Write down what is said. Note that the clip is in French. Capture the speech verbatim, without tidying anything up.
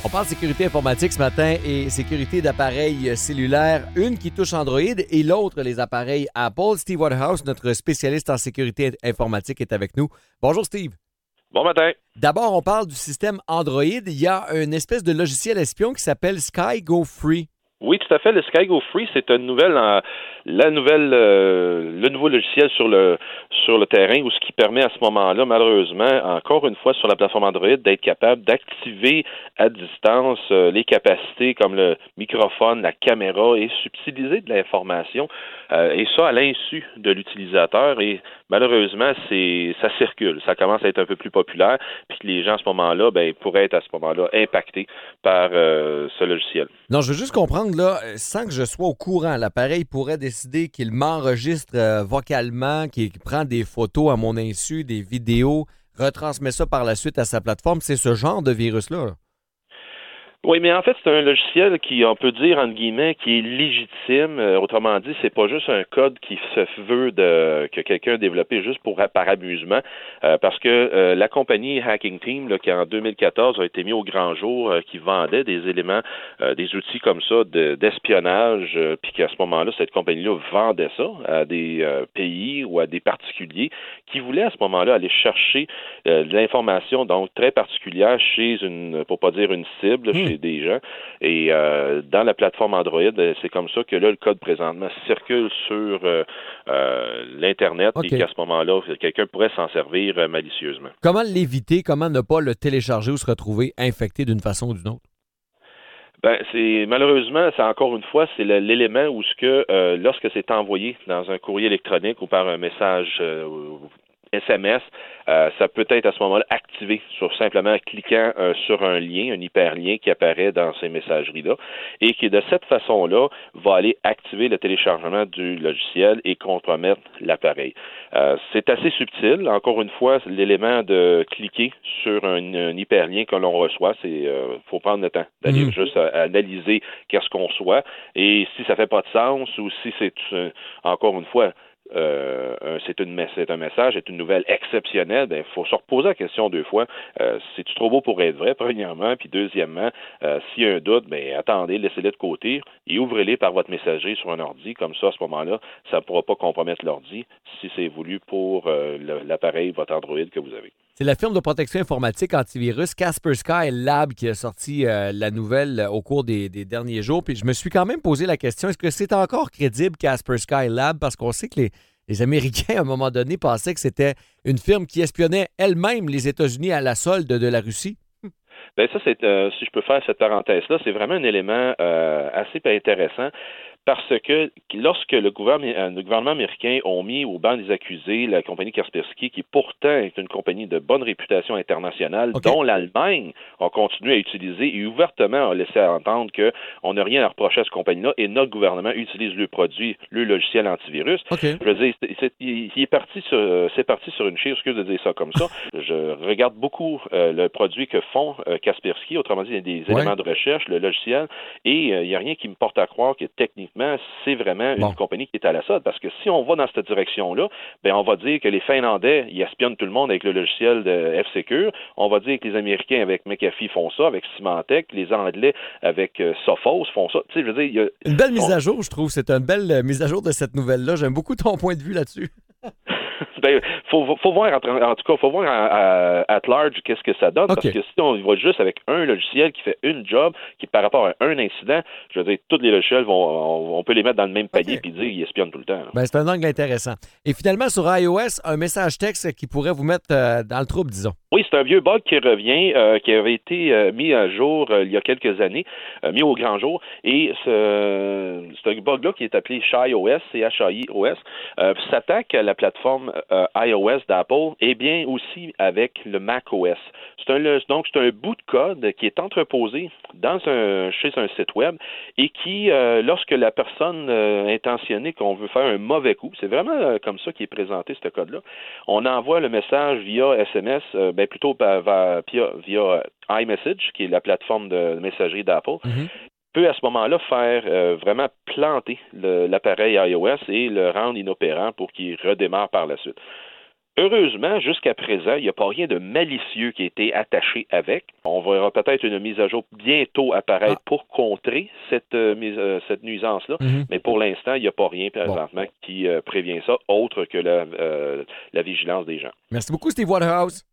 On parle de sécurité informatique ce matin et sécurité d'appareils cellulaires. Une qui touche Android et l'autre les appareils Apple. Steve Waterhouse, notre spécialiste en sécurité informatique, est avec nous. Bonjour Steve. Bon matin. D'abord, on parle du système Android. Il y a une espèce de logiciel espion qui s'appelle Sky Go Free. Oui, tout à fait. Le Sky Go Free, c'est une nouvelle, euh, la nouvelle, euh, le nouveau logiciel sur le sur le terrain, où ce qui permet à ce moment-là, malheureusement, encore une fois sur la plateforme Android, d'être capable d'activer à distance euh, les capacités comme le microphone, la caméra et subtiliser de l'information, euh, et ça à l'insu de l'utilisateur. Et malheureusement, c'est ça circule, ça commence à être un peu plus populaire, puis que les gens à ce moment-là, ben pourraient être à ce moment-là impactés par euh, ce logiciel. Non, je veux juste comprendre, là, sans que je sois au courant, l'appareil pourrait décider qu'il m'enregistre euh, vocalement, qu'il prend des photos à mon insu, des vidéos, retransmet ça par la suite à sa plateforme. C'est ce genre de virus-là, là. Oui, mais en fait, c'est un logiciel qui, on peut dire, entre guillemets, qui est légitime. Euh, autrement dit, c'est pas juste un code qui se veut de que quelqu'un a développé juste pour par amusement, euh, parce que euh, la compagnie Hacking Team, là, qui en deux mille quatorze a été mis au grand jour, euh, qui vendait des éléments, euh, des outils comme ça de, d'espionnage, euh, puis qu'à ce moment-là, cette compagnie-là vendait ça à des euh, pays ou à des particuliers qui voulaient à ce moment-là aller chercher euh, de l'information donc très particulière chez une, pour pas dire une cible, mmh. chez des gens. Et euh, dans la plateforme Android, c'est comme ça que là, le code présentement circule sur euh, euh, l'Internet, okay. Et qu'à ce moment-là, quelqu'un pourrait s'en servir euh, malicieusement. Comment l'éviter? Comment ne pas le télécharger ou se retrouver infecté d'une façon ou d'une autre? Ben, c'est malheureusement, c'est encore une fois, c'est le, l'élément où ce que euh, lorsque c'est envoyé dans un courrier électronique ou par un message euh, S M S, euh, ça peut être à ce moment-là activé sur simplement cliquant euh, sur un lien, un hyperlien qui apparaît dans ces messageries-là, et qui de cette façon-là va aller activer le téléchargement du logiciel et compromettre l'appareil. Euh, c'est assez subtil. Encore une fois, l'élément de cliquer sur un, un hyperlien que l'on reçoit, c'est euh, faut prendre le temps d'aller mmh. juste à, à analyser qu'est-ce qu'on reçoit, et si ça fait pas de sens ou si c'est euh, encore une fois Euh, c'est, une, c'est un message, c'est une nouvelle exceptionnelle, ben il faut se reposer la question deux fois. Euh, c'est-tu trop beau pour être vrai, premièrement, puis deuxièmement, euh, s'il y a un doute, ben attendez, laissez-les de côté et ouvrez-les par votre messager sur un ordi. Comme ça, à ce moment-là, ça ne pourra pas compromettre l'ordi si c'est voulu pour euh, le, l'appareil, votre Android que vous avez. C'est la firme de protection informatique antivirus Kaspersky Lab qui a sorti euh, la nouvelle au cours des, des derniers jours. Puis je me suis quand même posé la question, est-ce que c'est encore crédible Kaspersky Lab? Parce qu'on sait que les, les Américains, à un moment donné, pensaient que c'était une firme qui espionnait elle-même les États-Unis à la solde de la Russie. Bien, ça, c'est, euh, si je peux faire cette parenthèse-là, c'est vraiment un élément euh, assez intéressant. Parce que lorsque le gouvernement, le gouvernement américain a mis au banc des accusés la compagnie Kaspersky, qui pourtant est une compagnie de bonne réputation internationale, okay. dont l'Allemagne a continué à utiliser et ouvertement a laissé entendre qu'on n'a rien à reprocher à cette compagnie-là et notre gouvernement utilise le produit, le logiciel antivirus. Okay. Je veux dire, c'est, c'est, il est parti sur, c'est parti sur une chire, excuse de dire ça comme ça. Je regarde beaucoup euh, le produit que font euh, Kaspersky, autrement dit, il y a des ouais. éléments de recherche, le logiciel, et euh, il n'y a rien qui me porte à croire que techniquement, c'est vraiment une bon. compagnie qui est à la solde, parce que si on va dans cette direction-là, ben on va dire que les Finlandais, ils espionnent tout le monde avec le logiciel de F-Secure, on va dire que les Américains avec McAfee font ça, avec Symantec, les Anglais avec euh, Sophos font ça. Tu sais, je veux dire, il y a... Une belle mise à jour, je trouve. C'est une belle euh, mise à jour de cette nouvelle-là. J'aime beaucoup ton point de vue là-dessus. Ben, faut, faut voir, en, en tout cas, faut voir à, à, at large qu'est-ce que ça donne, okay. parce que si on va juste avec un logiciel qui fait une job, qui par rapport à un incident, je veux dire, tous les logiciels, vont, on, on peut les mettre dans le même panier et okay. dire qu'ils espionnent tout le temps. Ben, c'est un angle intéressant. Et finalement, sur iOS, un message texte qui pourrait vous mettre euh, dans le trouble, disons. Oui, c'est un vieux bug qui revient, euh, qui avait été euh, mis à jour euh, il y a quelques années, euh, mis au grand jour, et ce, c'est un bug-là qui est appelé ShyOS, C H A I O S, euh, s'attaque à la plateforme euh, iOS d'Apple et bien aussi avec le macOS. C'est un, donc, c'est un bout de code qui est entreposé dans un, chez un site web et qui, euh, lorsque la personne euh, intentionnée qu'on veut faire un mauvais coup, c'est vraiment euh, comme ça qui est présenté ce code-là, on envoie le message via S M S, euh, ben plutôt via, via, via iMessage, qui est la plateforme de messagerie d'Apple, mm-hmm. peut à ce moment-là faire euh, vraiment planter le, l'appareil iOS et le rendre inopérant pour qu'il redémarre par la suite. Heureusement, jusqu'à présent, il n'y a pas rien de malicieux qui a été attaché avec. On verra peut-être une mise à jour bientôt apparaître Ah. pour contrer cette, euh, mise, euh, cette nuisance-là, Mm-hmm. mais pour l'instant, il n'y a pas rien présentement bon. qui euh, prévient ça, autre que la, euh, la vigilance des gens. Merci beaucoup, Steve Waterhouse.